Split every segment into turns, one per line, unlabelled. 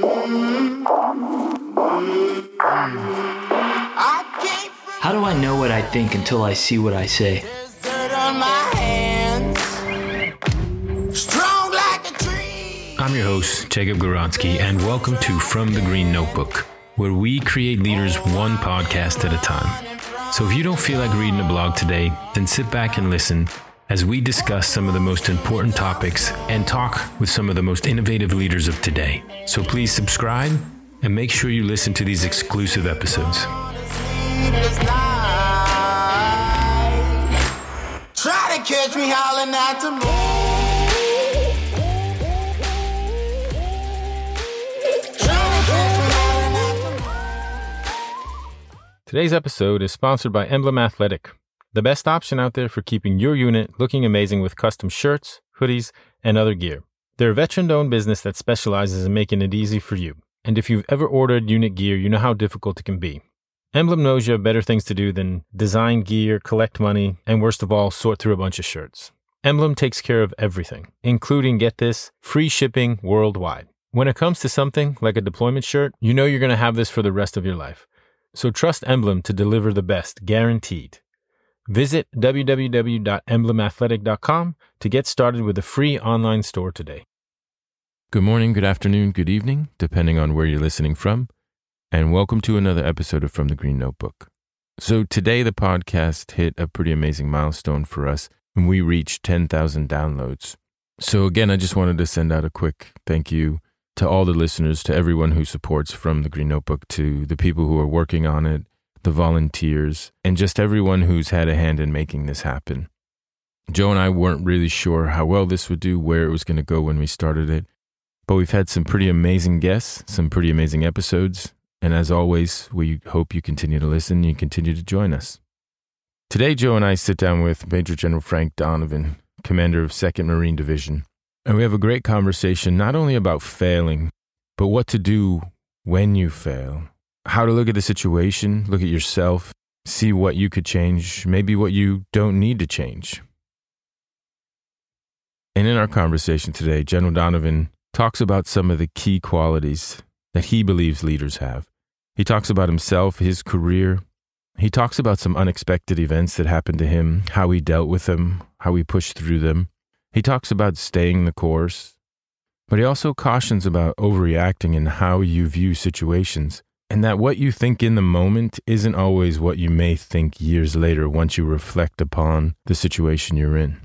How do I know what I think until I see what I say?
I'm your host, Jacob Goronsky, and welcome to From the Green Notebook, where we create leaders one podcast at a time. So if you don't feel like reading a blog today, then sit back and listen as we discuss some of the most important topics and talk with some of the most innovative leaders of today. So please subscribe and make sure you listen to these exclusive episodes.
Try to catch me howling at the moon.
Today's episode is sponsored by Emblem Athletic, the best option out there for keeping your unit looking amazing with custom shirts, hoodies, and other gear. They're a veteran-owned business that specializes in making it easy for you. And if you've ever ordered unit gear, you know how difficult it can be. Emblem knows you have better things to do than design gear, collect money, and worst of all, sort through a bunch of shirts. Emblem takes care of everything, including, get this, free shipping worldwide. When it comes to something like a deployment shirt, you know you're going to have this for the rest of your life. So trust Emblem to deliver the best, guaranteed. Visit www.emblemathletic.com to get started with a free online store today. Good morning, good afternoon, good evening, depending on where you're listening from, and welcome to another episode of From the Green Notebook. So today the podcast hit a pretty amazing milestone for us, and we reached 10,000 downloads. So again, I just wanted to send out a quick thank you to all the listeners, to everyone who supports From the Green Notebook, to the people who are working on it, the volunteers, and just everyone who's had a hand in making this happen. Joe and I weren't really sure how well this would do, where it was going to go when we started it, but we've had some pretty amazing guests, some pretty amazing episodes, and as always, we hope you continue to listen and you continue to join us. Today, Joe and I sit down with Major General Frank Donovan, commander of 2nd Marine Division. And we have a great conversation not only about failing, but what to do when you fail. How to look at the situation, look at yourself, see what you could change, maybe what you don't need to change. And in our conversation today, General Donovan talks about some of the key qualities that he believes leaders have. He talks about himself, his career. He talks about some unexpected events that happened to him, how he dealt with them, how he pushed through them. He talks about staying the course, but he also cautions about overreacting and how you view situations, and that what you think in the moment isn't always what you may think years later once you reflect upon the situation you're in.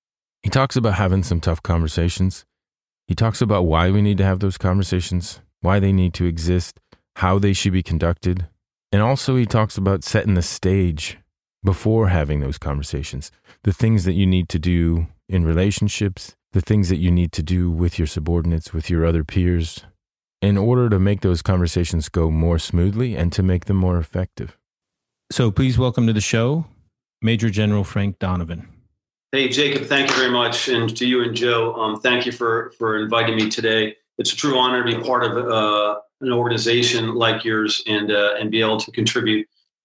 He talks about having some tough conversations. He talks about why we need to have those conversations, why they need to exist, how they should be conducted, and also he talks about setting the stage before having those conversations, the things that you need to do in relationships, the things that you need to do with your subordinates, with your other peers, in order to make those conversations go more smoothly and to make them more effective. So please welcome to the show, Major General Frank Donovan.
Hey, Jacob, thank you very much. And to you and Joe, thank you for inviting me today. It's a true honor to be part of an organization like yours and be able to contribute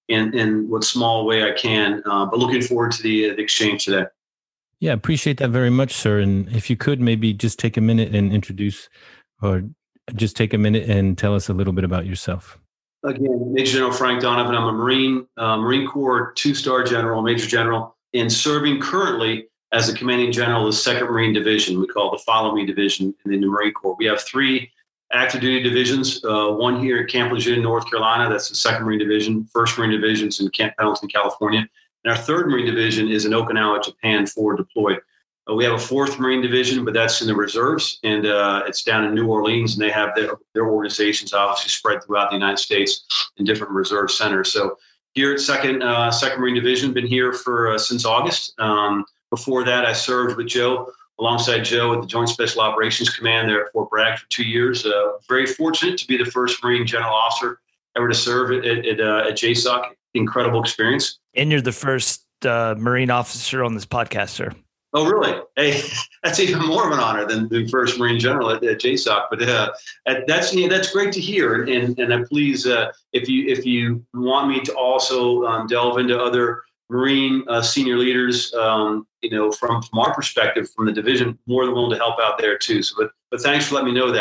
in what small way I can. But looking forward to the exchange today.
Yeah, appreciate that very much, sir. And if you could maybe just take a minute and introduce, or just take a minute and tell us a little bit about yourself.
Again, Major General Frank Donovan. I'm a Marine Corps 2-star general, Major General, and serving currently as the commanding general of the 2nd Marine Division. We call it the Follow Me Division in the Marine Corps. We have 3 active duty divisions, one here at Camp Lejeune, North Carolina. That's the 2nd Marine Division. 1st Marine Division is in Camp Pendleton, California. And our 3rd Marine Division is in Okinawa, Japan, forward deployed. We have a 4th Marine Division, but that's in the reserves, and it's down in New Orleans, and they have their organizations obviously spread throughout the United States in different reserve centers. So here at 2nd Marine Division, been here for since August. Before that, I served with Joe, alongside Joe at the Joint Special Operations Command there at Fort Bragg for 2 years. Very fortunate to be the first Marine General Officer ever to serve at JSOC. Incredible experience.
And you're the first Marine officer on this podcast, sir.
Oh, really? Hey, that's even more of an honor than the first Marine General at JSOC. But that's great to hear. And please, if you want me to also delve into other Marine senior leaders, from our perspective, from the division, more than willing to help out there too. So, but thanks for letting me know that.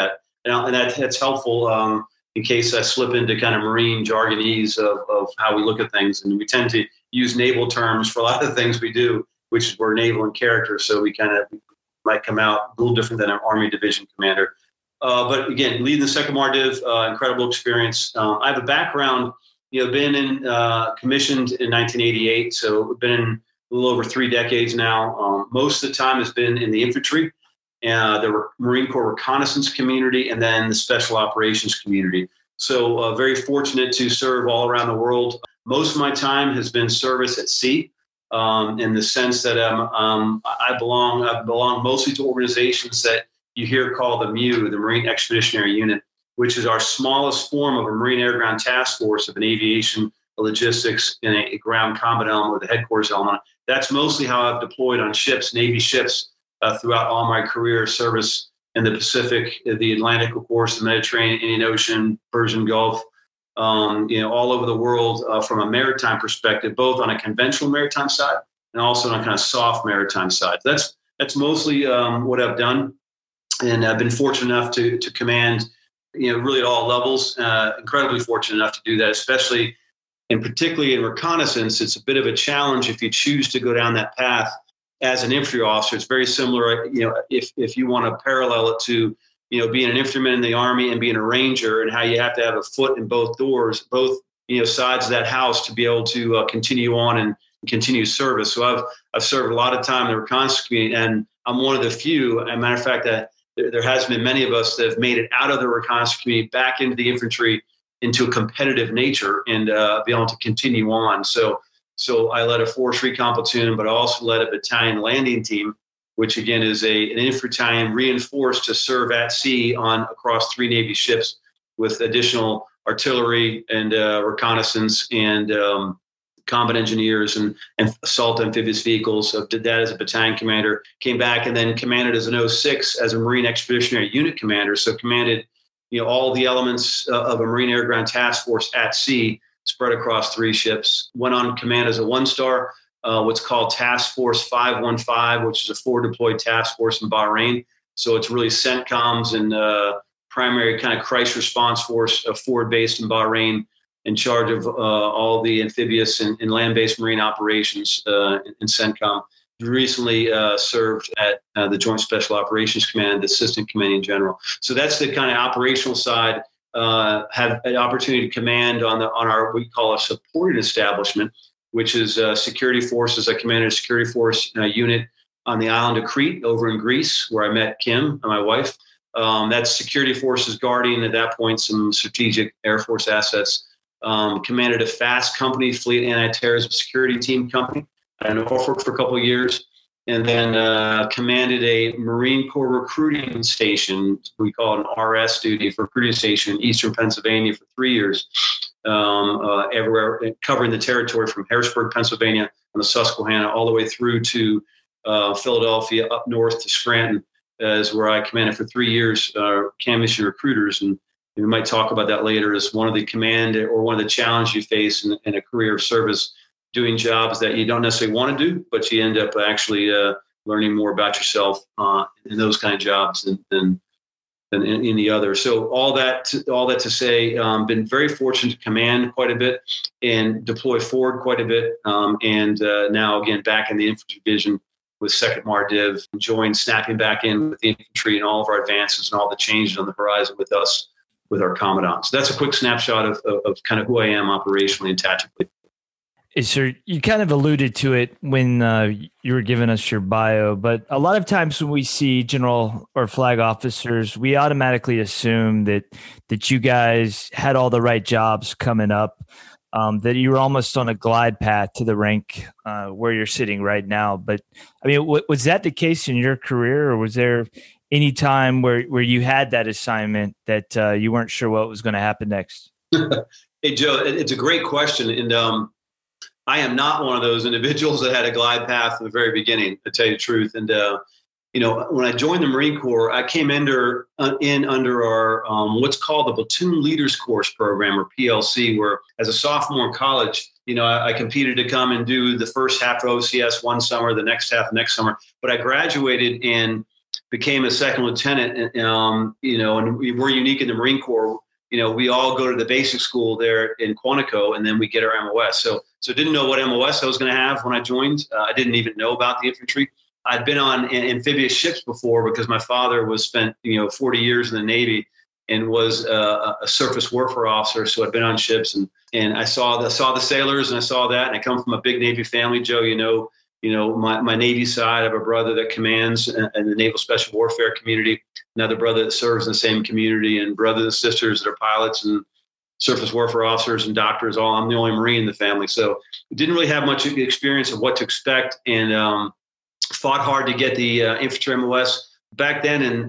and that's helpful in case I slip into kind of Marine jargonese of how we look at things. And we tend to use naval terms for a lot of things we do, which is we're naval in character. So we kind of might come out a little different than an Army division commander. But again, leading the 2nd MARDIV, incredible experience. I have a background, been commissioned in 1988. So been in a little over 3 decades now. Most of the time has been in the infantry. The Marine Corps reconnaissance community, and then the special operations community. So very fortunate to serve all around the world. Most of my time has been service at sea, in the sense that I belong mostly to organizations that you hear called the MU, the Marine Expeditionary Unit, which is our smallest form of a Marine Air Ground Task Force of an aviation, a logistics, and a ground combat element with a headquarters element. That's mostly how I've deployed on ships, Navy ships, throughout all my career service in the Pacific, the Atlantic, of course, the Mediterranean, Indian Ocean, Persian Gulf, all over the world from a maritime perspective, both on a conventional maritime side and also on a kind of soft maritime side. That's mostly what I've done, and I've been fortunate enough to command, really at all levels. Incredibly fortunate enough to do that, especially and particularly in reconnaissance. It's a bit of a challenge if you choose to go down that path. As an infantry officer, it's very similar. If you want to parallel it to, being an infantryman in the Army and being a ranger, and how you have to have a foot in both doors, both sides of that house to be able to continue on and continue service. So I've served a lot of time in the reconnaissance community, and I'm one of the few. As a matter of fact, that there hasn't been many of us that have made it out of the reconnaissance community back into the infantry, into a competitive nature, and be able to continue on. So I led a Force Recon platoon, but I also led a battalion landing team, which again is an infantry battalion reinforced to serve at sea across 3 Navy ships with additional artillery and reconnaissance and combat engineers and assault amphibious vehicles. So did that as a battalion commander, came back and then commanded as an 06 as a Marine Expeditionary Unit commander. So commanded, all the elements of a Marine Air Ground Task Force at sea, spread across 3 ships. Went on command as a 1-star, what's called Task Force 515, which is a forward deployed task force in Bahrain. So it's really CENTCOMs and primary kind of crisis response force, forward based in Bahrain, in charge of all the amphibious and land-based marine operations in CENTCOM. Recently served at the Joint Special Operations Command, the Assistant Commanding General. So that's the kind of operational side. Have an opportunity to command on our, we call a supported establishment, which is security forces. I commanded a security force unit on the island of Crete over in Greece, where I met Kim, my wife. That's security forces guarding at that point some strategic Air Force assets. Commanded a FAST company, Fleet Anti-Terrorism Security Team company, in Norfolk for a couple of years. And then commanded a Marine Corps recruiting station, we call it an RS duty for recruiting station in eastern Pennsylvania for 3 years, everywhere, covering the territory from Harrisburg, Pennsylvania, on the Susquehanna, all the way through to Philadelphia, up north to Scranton, is where I commanded for 3 years, mission recruiters. And we might talk about that later as one of the command or one of the challenges you face in a career of service, doing jobs that you don't necessarily want to do, but you end up actually learning more about yourself in those kind of jobs than in the other. So all that to say, been very fortunate to command quite a bit and deploy forward quite a bit. And now again, back in the infantry division with 2nd MARDIV, enjoying snapping back in with the infantry and all of our advances and all the changes on the horizon with us, with our commandant. So that's a quick snapshot of kind of who I am operationally and tactically.
So you kind of alluded to it when you were giving us your bio, but a lot of times when we see general or flag officers, we automatically assume that you guys had all the right jobs coming up, that you were almost on a glide path to the rank where you're sitting right now. But I mean, was that the case in your career, or was there any time where you had that assignment that you weren't sure what was going to happen next?
Hey, Joe, it's a great question. And I am not one of those individuals that had a glide path from the very beginning, to tell you the truth. And, when I joined the Marine Corps, I came under our what's called the Platoon Leaders Course program, or PLC, where as a sophomore in college, I competed to come and do the first half of OCS one summer, the next half next summer. But I graduated and became a second lieutenant. And we're unique in the Marine Corps. We all go to the basic school there in Quantico, and then we get our MOS. So didn't know what MOS I was going to have when I joined. I didn't even know about the infantry. I'd been on amphibious ships before because my father was spent 40 years in the Navy and was a surface warfare officer. So I'd been on ships, and I saw the sailors, and I saw that. And I come from a big Navy family, Joe. My Navy side, I have a brother that commands in the Naval Special Warfare community, another brother that serves in the same community, and brothers and sisters that are pilots and surface warfare officers and doctors. I'm the only Marine in the family. So we didn't really have much experience of what to expect, and fought hard to get the infantry MOS. Back then in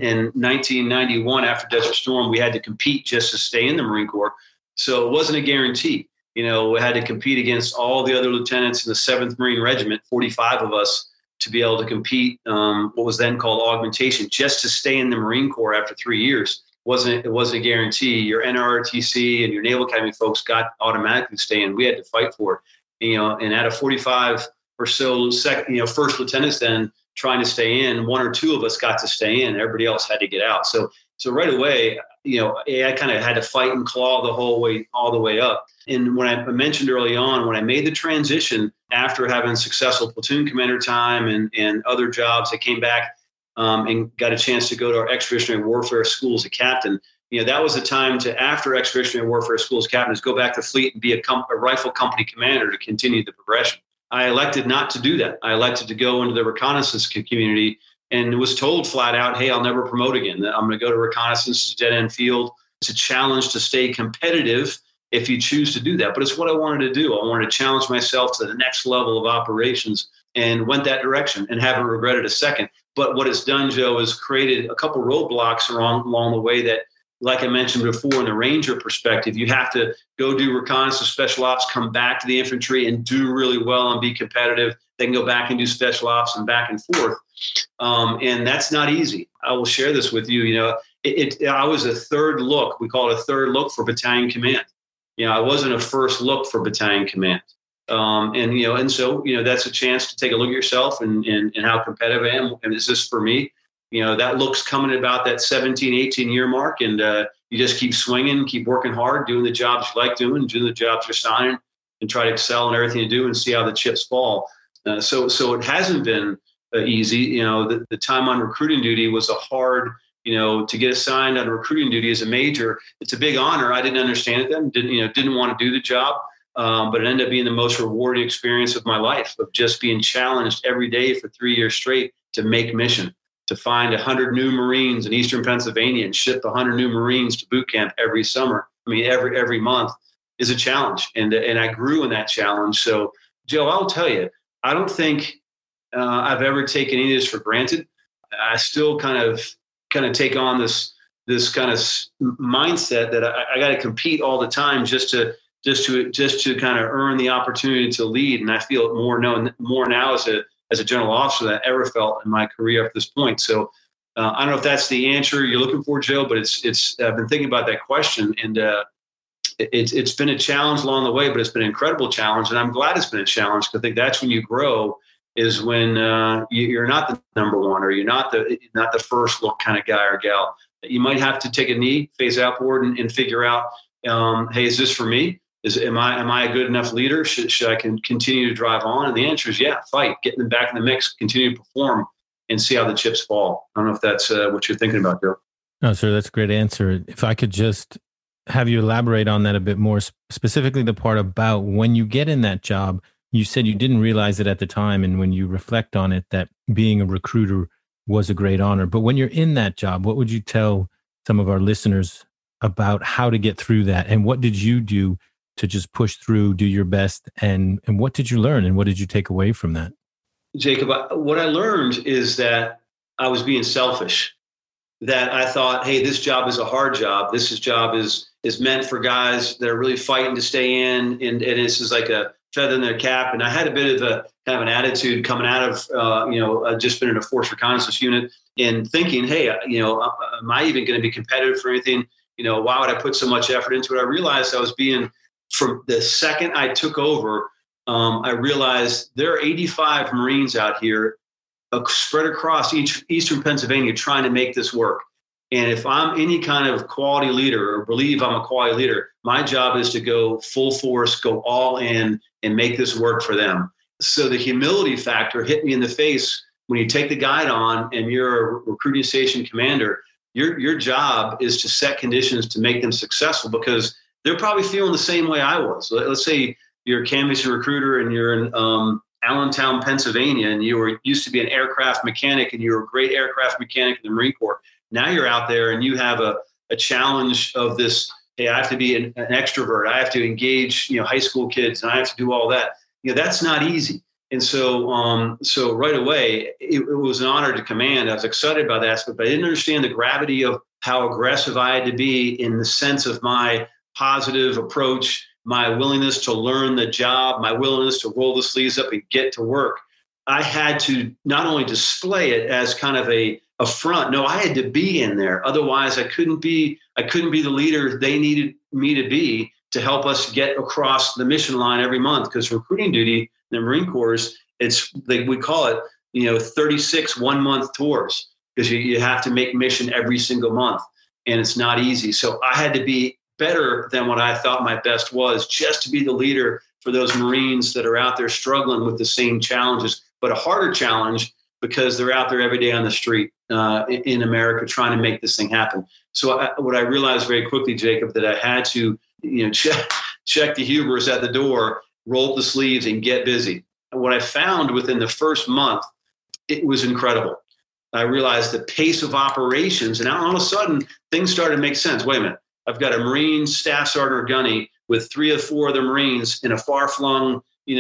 1991, after Desert Storm, we had to compete just to stay in the Marine Corps. So it wasn't a guarantee. We had to compete against all the other lieutenants in the 7th Marine Regiment, 45 of us, to be able to compete what was then called augmentation, just to stay in the Marine Corps after 3 years. It wasn't a guarantee. Your NROTC and your Naval Academy folks got automatically stay in. We had to fight for it. And out of 45 or so first lieutenants then trying to stay in, 1 or 2 of us got to stay in. Everybody else had to get out. So right away, I kind of had to fight and claw all the way up. And when I mentioned early on, when I made the transition after having successful platoon commander time and other jobs, I came back and got a chance to go to our expeditionary warfare school as a captain. That was the time to, after expeditionary warfare school as captain, is go back to fleet and be a rifle company commander to continue the progression. I elected not to do that. I elected to go into the reconnaissance community and was told flat out, hey, I'll never promote again. I'm going to go to reconnaissance, dead end field. It's a challenge to stay competitive if you choose to do that. But it's what I wanted to do. I wanted to challenge myself to the next level of operations, and went that direction and haven't regretted a second. But what it's done, Joe, is created a couple roadblocks along the way that, like I mentioned before, in the Ranger perspective, you have to go do reconnaissance, special ops, come back to the infantry and do really well and be competitive, then go back and do special ops and back and forth. And that's not easy. I will share this with you. I was a third look. We call it a third look for battalion command. I wasn't a first look for battalion command. And so that's a chance to take a look at yourself and how competitive I am. And is this for me? That look's coming at about that 17, 18 year mark. And you just keep swinging, keep working hard, doing the jobs you like doing the jobs you're signing, and try to excel in everything you do and see how the chips fall. So it hasn't been easy. The time on recruiting duty was a hard, to get assigned on recruiting duty as a major. It's a big honor. I didn't understand it then, didn't want to do the job. But it ended up being the most rewarding experience of my life, of just being challenged every day for 3 years straight to make mission, to find 100 new Marines in Eastern Pennsylvania and ship 100 new Marines to boot camp every summer. Every month is a challenge. And I grew in that challenge. So, Joe, I'll tell you, I don't think I've ever taken any of this for granted. I still kind of take on this kind of mindset that I got to compete all the time just to kind of earn the opportunity to lead. And I feel it more now as a general officer than I ever felt in my career up to this point. So I don't know if that's the answer you're looking for, Joe, but it's I've been thinking about that question, and it's been a challenge along the way, but it's been an incredible challenge. And I'm glad it's been a challenge, because I think that's when you grow, is when you're not the number one, or you're not the first look kind of guy or gal. You might have to take a knee, face outward, and figure out, hey, is this for me? Am I a good enough leader? Should I continue to drive on? And the answer is yeah, fight, get them back in the mix, continue to perform, and see how the chips fall. I don't know if that's what you're thinking about, Joe.
No, sir, that's a great answer. If I could just have you elaborate on that a bit more, specifically the part about when you get in that job. You said you didn't realize it at the time, and when you reflect on it, that being a recruiter was a great honor. But when you're in that job, what would you tell some of our listeners about how to get through that? And what did you do to just push through, do your best? And what did you learn, and what did you take away from that?
Jacob, what I learned is that I was being selfish, that I thought, hey, this job is a hard job. This job is meant for guys that are really fighting to stay in, and this is like a feather in their cap. And I had a bit of a kind of an attitude coming out of, I'd just been in a force reconnaissance unit, and thinking, hey, am I even going to be competitive for anything? Why would I put so much effort into it? I realized I was being, from the second I took over, I realized there are 85 Marines out here spread across eastern Pennsylvania trying to make this work. And if I'm any kind of quality leader or believe I'm a quality leader, my job is to go full force, go all in and make this work for them. So the humility factor hit me in the face when you take the guide on and you're a recruiting station commander. Your job is to set conditions to make them successful because they're probably feeling the same way I was. Let's say you're a canvassing recruiter and you're in Allentown, Pennsylvania, and you used to be an aircraft mechanic and you were a great aircraft mechanic in the Marine Corps. Now you're out there and you have a challenge of this, hey, I have to be an extrovert. I have to engage, high school kids, and I have to do all that. That's not easy. And so right away, it was an honor to command. I was excited about that aspect, but I didn't understand the gravity of how aggressive I had to be in the sense of my positive approach, my willingness to learn the job, my willingness to roll the sleeves up and get to work. I had to not only display it as kind of a front. No, I had to be in there. Otherwise, I couldn't be the leader they needed me to be to help us get across the mission line every month. Because recruiting duty in the Marine Corps, we call it, 36 1-month tours because you have to make mission every single month, and it's not easy. So I had to be better than what I thought my best was, just to be the leader for those Marines that are out there struggling with the same challenges, but a harder challenge because they're out there every day on the street in America trying to make this thing happen. So what I realized very quickly, Jacob, that I had to check the hubris at the door, roll up the sleeves, and get busy. And what I found within the first month, it was incredible. I realized the pace of operations, and all of a sudden, things started to make sense. Wait a minute. I've got a Marine Staff Sergeant or Gunny with 3 or 4 other Marines in a far-flung,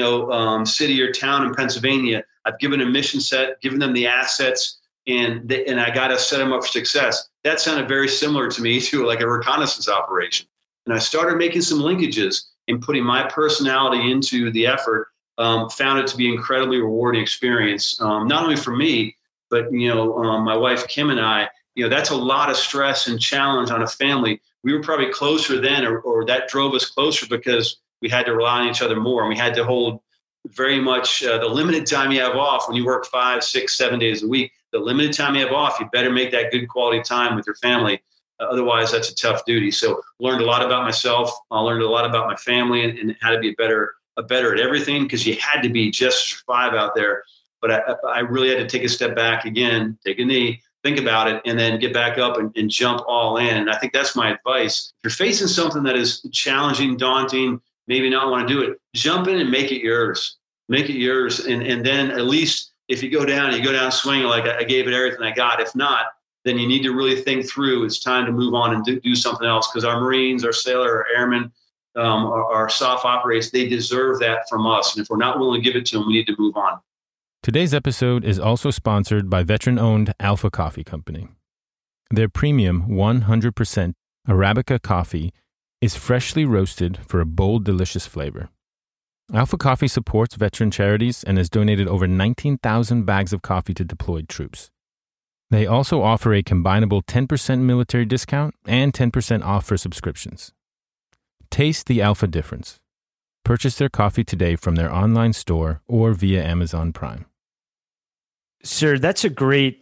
city or town in Pennsylvania. I've given a mission set, given them the assets, and I got to set them up for success. That sounded very similar to me to like a reconnaissance operation. And I started making some linkages and putting my personality into the effort. Found it to be an incredibly rewarding experience, not only for me, but my wife Kim and I. That's a lot of stress and challenge on a family. We were probably closer then, or that drove us closer because we had to rely on each other more, and we had to hold very much the limited time you have off when you work 5, 6, 7 days a week. The limited time you have off, you better make that good quality time with your family. Otherwise, that's a tough duty. So learned a lot about myself. I learned a lot about my family and how to be better at everything, because you had to be just to survive out there. But I really had to take a step back again, take a knee, think about it, and then get back up and jump all in. And I think that's my advice. If you're facing something that is challenging, daunting, maybe not want to do it, jump in and make it yours. Make it yours. And then at least if you go down swinging like I gave it everything I got. If not, then you need to really think through. It's time to move on and do something else, because our Marines, our sailor, our airmen, our soft operators, they deserve that from us. And if we're not willing to give it to them, we need to move on.
Today's episode is also sponsored by veteran-owned Alpha Coffee Company. Their premium 100% Arabica coffee is freshly roasted for a bold, delicious flavor. Alpha Coffee supports veteran charities and has donated over 19,000 bags of coffee to deployed troops. They also offer a combinable 10% military discount and 10% off for subscriptions. Taste the Alpha difference. Purchase their coffee today from their online store or via Amazon Prime.
Sir, that's a great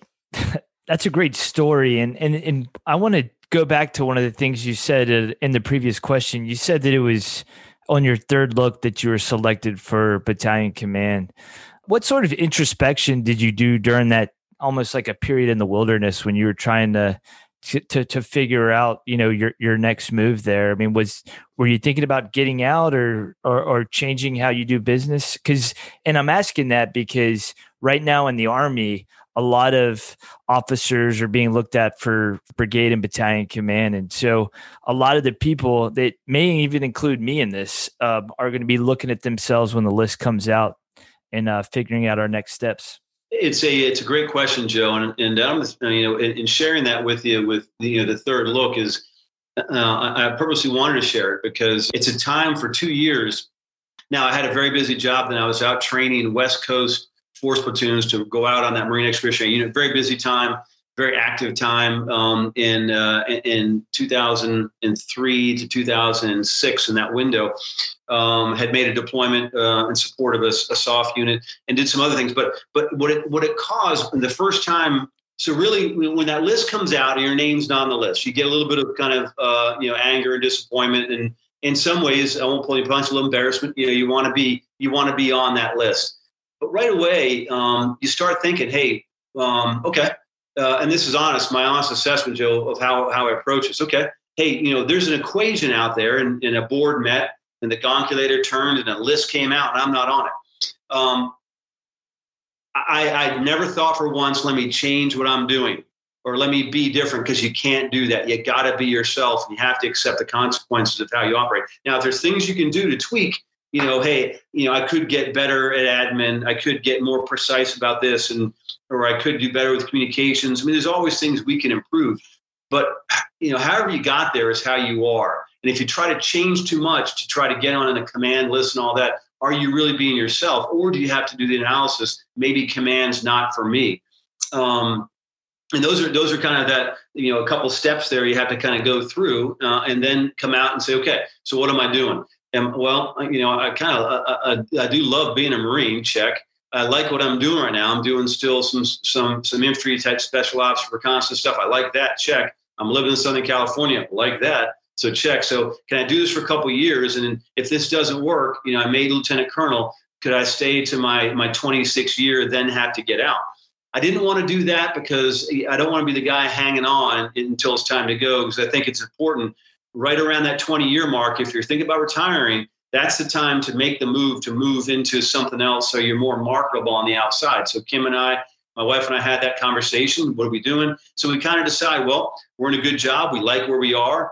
story. And I want to go back to one of the things you said in the previous question. You said that it was on your third look that you were selected for battalion command. What sort of introspection did you do during that almost like a period in the wilderness when you were trying to figure out, your next move there? I mean, were you thinking about getting out or changing how you do business? And I'm asking that because right now in the Army, a lot of officers are being looked at for brigade and battalion command. And so a lot of the people that may even include me in this are going to be looking at themselves when the list comes out and figuring out our next steps.
It's a great question, Joe, and I'm in sharing that with you with the third look is I purposely wanted to share it because it's a time for 2 years. Now I had a very busy job, then I was out training West Coast force platoons to go out on that Marine Expeditionary Unit. Very busy time. very active time in 2003 to 2006 in that window. Had made a deployment in support of a SOF unit and did some other things. But what it caused the first time. So really, when that list comes out and your name's not on the list, you get a little bit of kind of anger and disappointment, and in some ways, I won't pull you punch, a little embarrassment. You want to be on that list. But right away, you start thinking, hey, okay. And this is my honest assessment, Joe, of how I approach this. Okay. Hey, there's an equation out there and a board met and the calculator turned and a list came out and I'm not on it. I never thought for once, let me change what I'm doing or let me be different, because you can't do that. You got to be yourself and you have to accept the consequences of how you operate. Now, if there's things you can do to tweak, hey, I could get better at admin. I could get more precise about this or I could do better with communications. I mean, there's always things we can improve, but however you got there is how you are. And if you try to change too much to try to get on a command list and all that, are you really being yourself, or do you have to do the analysis? Maybe command's not for me. And those are kind of that, a couple steps there you have to kind of go through and then come out and say, okay, so what am I doing? And well, I do love being a Marine, check. I like what I'm doing right now. I'm doing still some infantry type special ops, reconnaissance stuff. I like that, check. I'm living in Southern California, like that. So check. So can I do this for a couple of years? And if this doesn't work, I made lieutenant colonel. Could I stay to my 26th year, then have to get out? I didn't want to do that because I don't want to be the guy hanging on until it's time to go, because I think it's important right around that 20-year mark. If you're thinking about retiring, that's the time to make the move into something else so you're more marketable on the outside. So Kim and I, my wife and I had that conversation. What are we doing? So we kind of decide, well, we're in a good job. We like where we are.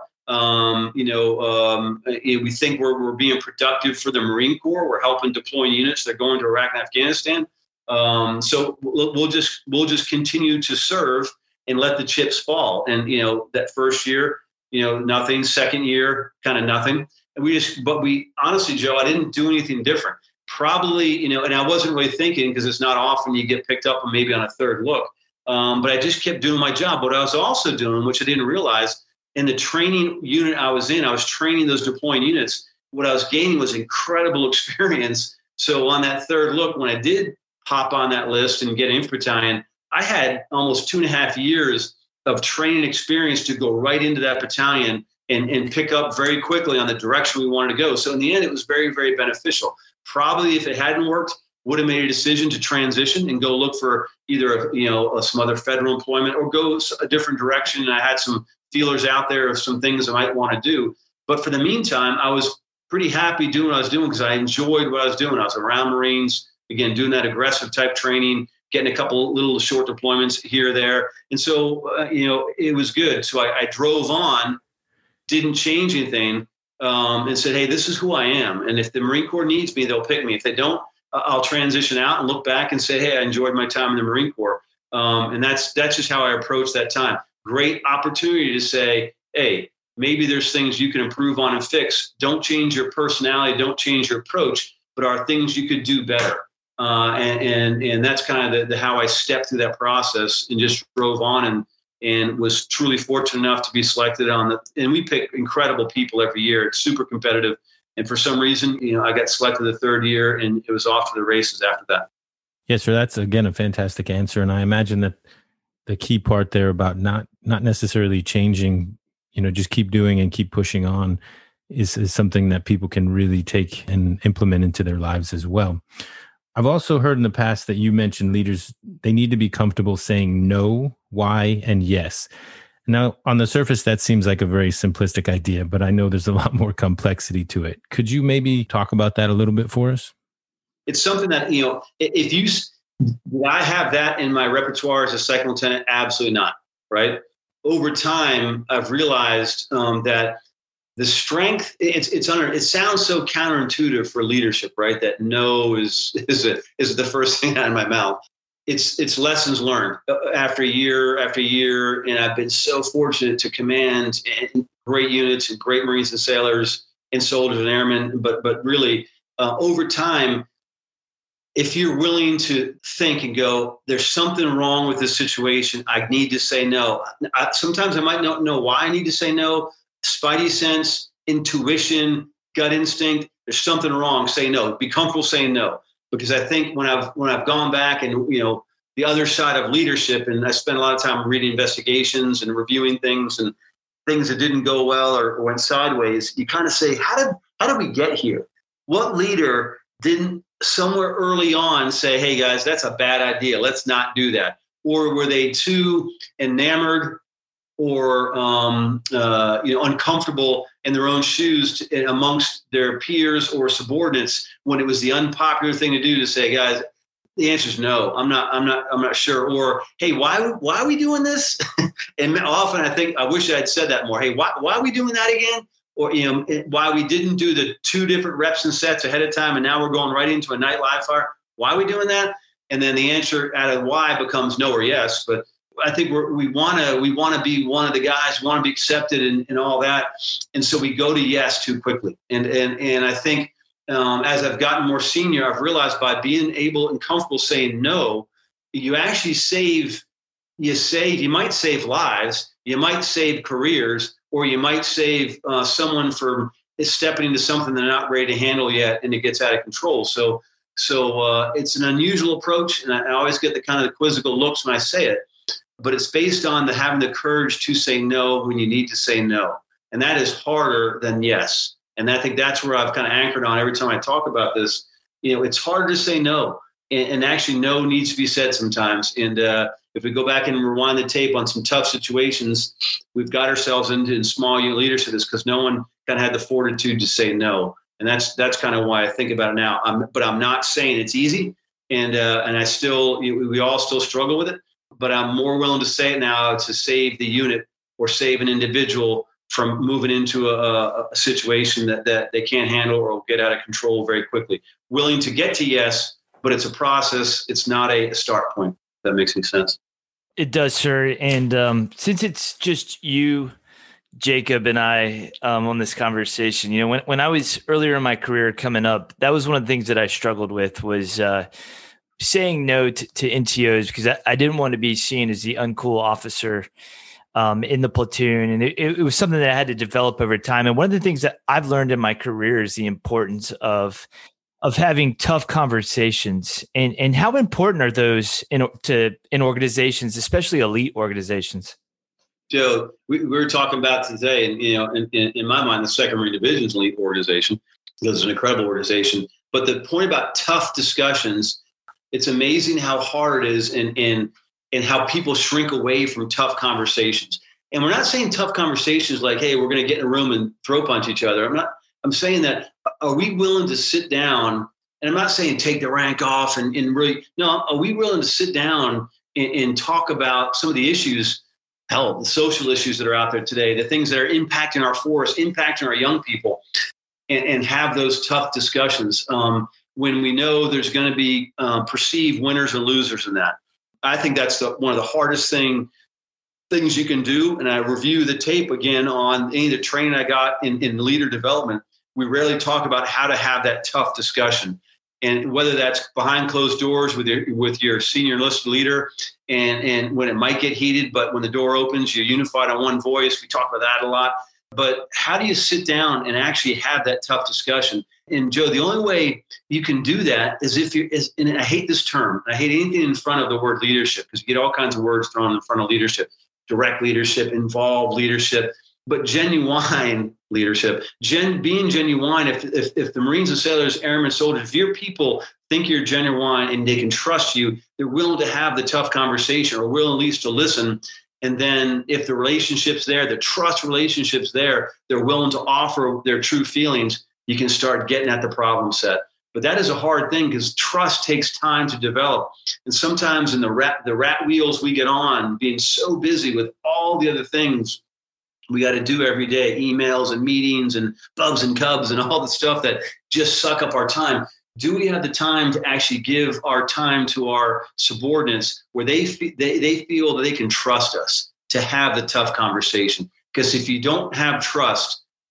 We think we're being productive for the Marine Corps. We're helping deploy units. They're going to Iraq and Afghanistan. So we'll just continue to serve and let the chips fall. And, that first year, nothing. Second year, kind of nothing. And we honestly, Joe, I didn't do anything different. Probably, and I wasn't really thinking, because it's not often you get picked up maybe on a third look. But I just kept doing my job. What I was also doing, which I didn't realize, in the training unit I was in, I was training those deploying units. What I was gaining was incredible experience. So on that third look, when I did hop on that list and get infantry battalion, I had almost 2.5 years of training experience to go right into that battalion and pick up very quickly on the direction we wanted to go. So in the end, it was very, very beneficial. Probably if it hadn't worked, would have made a decision to transition and go look for either some other federal employment or go a different direction. And I had some feelers out there of some things I might want to do. But for the meantime, I was pretty happy doing what I was doing because I enjoyed what I was doing. I was around Marines, again, doing that aggressive type training, getting a couple little short deployments here or there. And so, it was good. So I drove on, didn't change anything, and said, hey, this is who I am. And if the Marine Corps needs me, they'll pick me. If they don't, I'll transition out and look back and say, hey, I enjoyed my time in the Marine Corps. And that's just how I approached that time. Great opportunity to say, hey, maybe there's things you can improve on and fix. Don't change your personality. Don't change your approach, but are things you could do better. And that's kind of the how I stepped through that process and just drove on and was truly fortunate enough to be selected and we pick incredible people every year. It's super competitive. And for some reason, I got selected the third year and it was off to the races after that.
Yes, sir. That's, again, a fantastic answer. And I imagine that the key part there about not necessarily changing, just keep doing and keep pushing on is something that people can really take and implement into their lives as well. I've also heard in the past that you mentioned leaders, they need to be comfortable saying no, why, and yes. Now, on the surface, that seems like a very simplistic idea, but I know there's a lot more complexity to it. Could you maybe talk about that a little bit for us?
It's something that, do I have that in my repertoire as a second lieutenant? Absolutely not, right? Over time, I've realized that the strength, it sounds so counterintuitive for leadership, right? That no is the first thing out of my mouth. It's lessons learned after year, and I've been so fortunate to command great units and great Marines and sailors and soldiers and airmen. But really, over time, if you're willing to think and go, there's something wrong with this situation, I need to say no. Sometimes I might not know why I need to say no. Spidey sense, intuition, gut instinct, there's something wrong, say no. Be comfortable saying no. Because I think when I've gone back and, the other side of leadership, and I spent a lot of time reading investigations and reviewing things and things that didn't go well or went sideways, you kind of say, how did we get here? What leader didn't somewhere early on say, hey guys, that's a bad idea, let's not do that? Or were they too enamored or uncomfortable in their own shoes amongst their peers or subordinates when it was the unpopular thing to do to say, guys, the answer is no, I'm not sure. Or, hey, why are we doing this? And often I wish I had said that more. Hey, why are we doing that again? Or, why we didn't do the 2 different reps and sets ahead of time, and now we're going right into a night live fire. Why are we doing that? And then the answer out of why becomes no or yes. But I think we want to be one of the guys, want to be accepted and all that. And so we go to yes too quickly. And I think as I've gotten more senior, I've realized by being able and comfortable saying no, you actually you might save lives, you might save careers, or you might save someone from stepping into something they're not ready to handle yet, and it gets out of control. So it's an unusual approach, and I always get the kind of the quizzical looks when I say it, but it's based on having the courage to say no when you need to say no. And that is harder than yes. And I think that's where I've kind of anchored on every time I talk about this. It's harder to say no, and actually no needs to be said sometimes. And if we go back and rewind the tape on some tough situations, we've got ourselves into small unit leadership because no one kind of had the fortitude to say no. And that's kind of why I think about it now. But I'm not saying it's easy, and we all still struggle with it. But I'm more willing to say it now to save the unit or save an individual from moving into a situation that they can't handle or will get out of control very quickly. Willing to get to yes, but it's a process. It's not a start point. If that makes any sense.
It does, sir. And since it's just you, Jacob, and I on this conversation, when I was earlier in my career coming up, that was one of the things that I struggled with was saying no to NCOs because I didn't want to be seen as the uncool officer in the platoon. And it was something that I had to develop over time. And one of the things that I've learned in my career is the importance of having tough conversations and how important are those in organizations, especially elite organizations?
Joe, we were talking about today, and in my mind, the 2nd Marine Division is an elite organization. It's an incredible organization. But the point about tough discussions, it's amazing how hard it is and how people shrink away from tough conversations. And we're not saying tough conversations like, hey, we're going to get in a room and throw punch each other. I'm saying that, are we willing to sit down? And I'm not saying take the rank off and really, no, are we willing to sit down and talk about some of the issues, the social issues that are out there today, the things that are impacting our force, impacting our young people, and have those tough discussions when we know there's going to be perceived winners or losers in that. I think that's one of the hardest things you can do. And I review the tape again on any of the training I got in leader development. We rarely talk about how to have that tough discussion. And whether that's behind closed doors with your senior enlisted leader and when it might get heated, but when the door opens, you're unified on one voice. We talk about that a lot. But how do you sit down and actually have that tough discussion? And Joe, the only way you can do that is and I hate this term. I hate anything in front of the word leadership because you get all kinds of words thrown in front of leadership, direct leadership, involved leadership, but genuine leadership. Being genuine, if the Marines and sailors, airmen, soldiers, if your people think you're genuine and they can trust you, they're willing to have the tough conversation or willing at least to listen. And then if the relationship's there, the trust relationship's there, they're willing to offer their true feelings, you can start getting at the problem set. But that is a hard thing because trust takes time to develop. And sometimes in the rat wheels we get on, being so busy with all the other things we got to do every day, emails and meetings and bubs and cubs and all the stuff that just suck up our time. Do we have the time to actually give our time to our subordinates where they feel that they can trust us to have the tough conversation? Because if you don't have trust,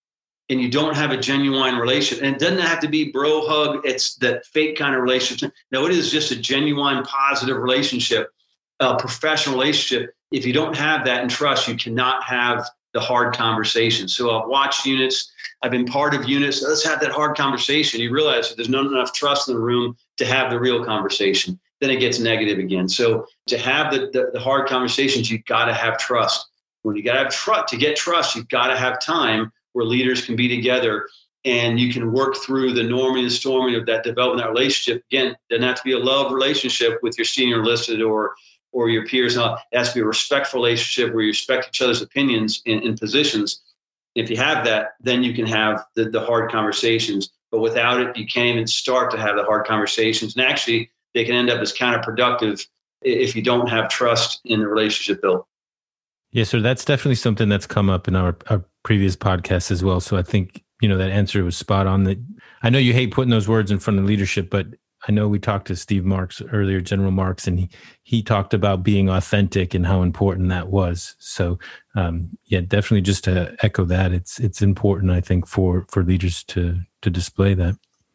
and you don't have a genuine relationship, and it doesn't have to be bro hug, it's that fake kind of relationship. No, it is just a genuine, positive relationship, a professional relationship. If you don't have that and trust, you cannot have the hard conversation. So I've watched units, I've been part of units. Let's have that hard conversation. You realize that there's not enough trust in the room to have the real conversation. Then it gets negative again. So to have the hard conversations, you've got to have trust. When you got to have trust, to get trust, you've got to have time where leaders can be together and you can work through the norming and storming of that development, that relationship. Again, it doesn't have to be a love relationship with your senior enlisted or your peers. It has to be a respectful relationship where you respect each other's opinions and positions. If you have that, then you can have the hard conversations. But without it, you can't even start to have the hard conversations. And actually, they can end up as counterproductive if you don't have trust in the relationship built.
Yeah, so that's definitely something that's come up in our previous podcasts as well. So I think, that answer was spot on. That I know you hate putting those words in front of leadership, but I know we talked to Steve Marks earlier, General Marks, and he talked about being authentic and how important that was. So definitely just to echo that, it's important, I think, for leaders to display that.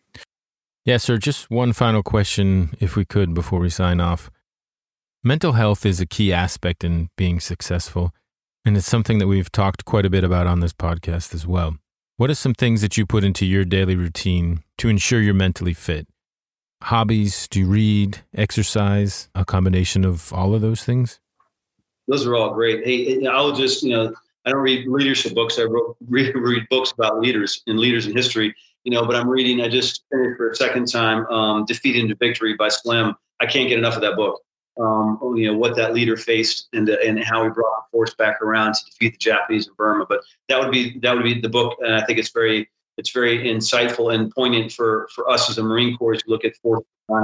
Yeah, sir, just one final question, if we could, before we sign off. Mental health is a key aspect in being successful, and it's something that we've talked quite a bit about on this podcast as well. What are some things that you put into your daily routine to ensure you're mentally fit? Hobbies? Do you read, exercise, a combination of all of those things?
Those are all great. Hey, I'll just, I don't read leadership books. I read books about leaders in history, but I just finished for a second time, Defeat into Victory by Slim. I can't get enough of that book. What that leader faced and how he brought the force back around to defeat the Japanese in Burma. But that would be the book. And I think it's very insightful and poignant for us as a Marine Corps to look at force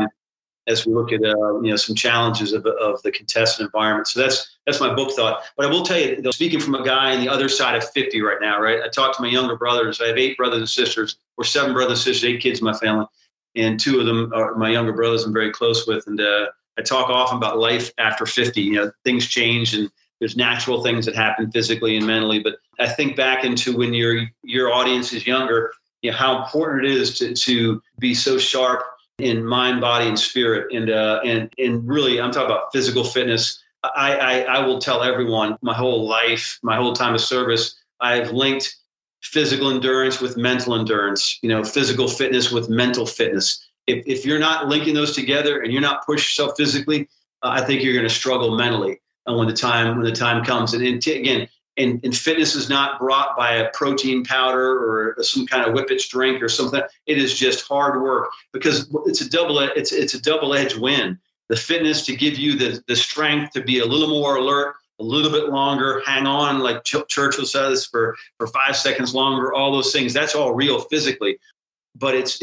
as we look at some challenges of the contested environment. So that's my book thought. But I will tell you, speaking from a guy on the other side of 50 right now, right? I talk to my younger brothers. I have 8 brothers and sisters, or 7 brothers and sisters, 8 kids in my family, and 2 of them are my younger brothers I'm very close with. And I talk often about life after 50. Things change and there's natural things that happen physically and mentally. But I think back into when your audience is younger, how important it is to be so sharp in mind, body, and spirit. And really, I'm talking about physical fitness. I will tell everyone my whole life, my whole time of service, I've linked physical endurance with mental endurance, physical fitness with mental fitness. If you're not linking those together and you're not pushing yourself physically, I think you're going to struggle mentally when the time comes. And fitness is not brought by a protein powder or some kind of whippets drink or something. It is just hard work, because it's a double-edged win. The fitness to give you the strength to be a little more alert, a little bit longer, hang on, like Churchill says, for 5 seconds longer, all those things. That's all real physically. But it's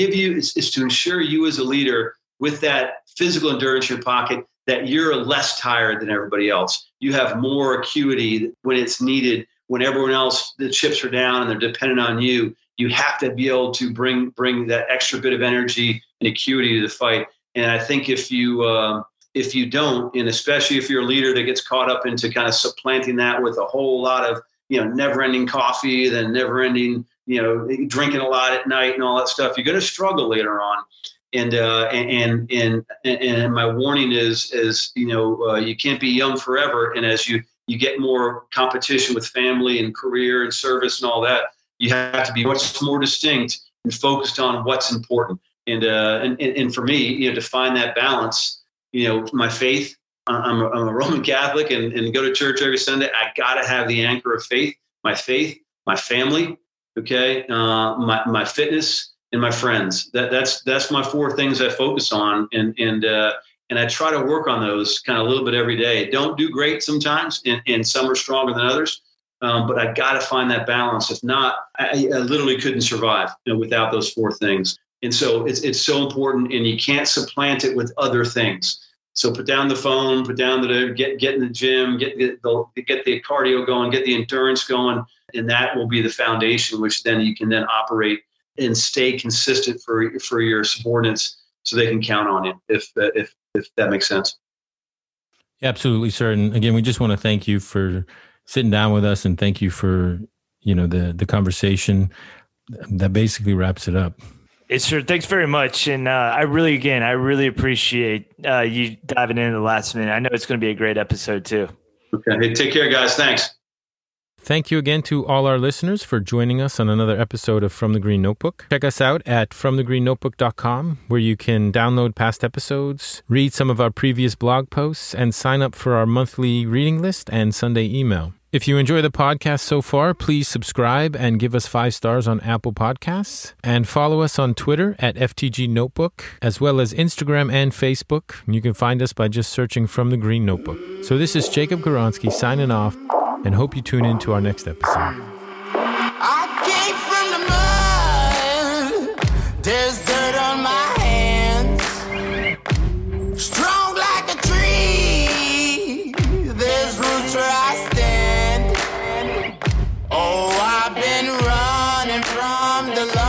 to ensure you as a leader with that physical endurance in your pocket that you're less tired than everybody else. You have more acuity when it's needed, when everyone else, the chips are down and they're dependent on you. You have to be able to bring that extra bit of energy and acuity to the fight. And I think if you don't, and especially if you're a leader that gets caught up into kind of supplanting that with a whole lot of, never-ending coffee, then never-ending, drinking a lot at night and all that stuff, you're going to struggle later on. And my warning is you can't be young forever. And as you get more competition with family and career and service and all that, you have to be much more distinct and focused on what's important. And for me, to find that balance, my faith. I'm a Roman Catholic and go to church every Sunday. I got to have the anchor of faith, my family, okay, my fitness, and my friends. That's my 4 things I focus on, and I try to work on those kind of a little bit every day. Don't do great sometimes, and some are stronger than others, but I got to find that balance. If not, I literally couldn't survive without those 4 things. And so it's so important, and you can't supplant it with other things. So put down the phone, get in the gym, get the cardio going, get the endurance going, and that will be the foundation, which then you can then operate and stay consistent for your subordinates, so they can count on you. If that makes sense.
Absolutely, sir. And again, we just want to thank you for sitting down with us, and thank you for the conversation. That basically wraps it up.
It's sure. Thanks very much. And I really appreciate you diving into the last minute. I know it's going to be a great episode too.
Okay. Hey, take care, guys. Thanks.
Thank you again to all our listeners for joining us on another episode of From the Green Notebook. Check us out at fromthegreennotebook.com, where you can download past episodes, read some of our previous blog posts, and sign up for our monthly reading list and Sunday email. If you enjoy the podcast so far, please subscribe and give us 5 stars on Apple Podcasts. And follow us on Twitter at FTG Notebook, as well as Instagram and Facebook. You can find us by just searching From the Green Notebook. So this is Jacob Goronsky signing off, and hope you tune in to our next episode.
I came from the mud. There's dirt on my hands. Strong like a tree. There's roots where I stand. Oh, I've been running from the love.